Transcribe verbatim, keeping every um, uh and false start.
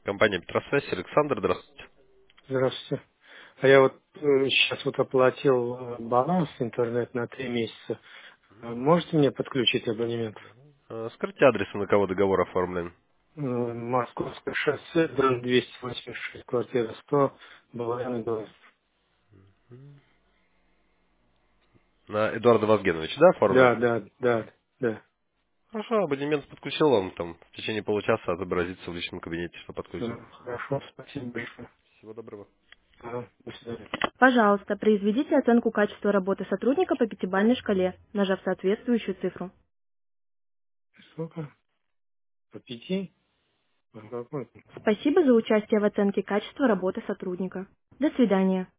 Компания Петросвязь, Александр, здравствуйте. Здравствуйте. А я вот сейчас вот оплатил э, баланс интернет на три месяца. Э, Можете мне подключить абонемент? Э, Скажите адрес, на кого договор оформлен. Э, Московское шоссе, дом двести восемьдесят шесть, квартира сто, Балаян, Эдуард. На Эдуарда Вазгеновича, да, оформлен? Да, да, да, да. Хорошо, абонемент подключил вам там. В течение получаса отобразится в личном кабинете, что Все, подключен. хорошо, спасибо большое. Всего доброго. Ага, до свидания. Пожалуйста, произведите оценку качества работы сотрудника по пятибалльной шкале, нажав соответствующую цифру. Сколько? По пяти? А какой? Спасибо за участие в оценке качества работы сотрудника. До свидания.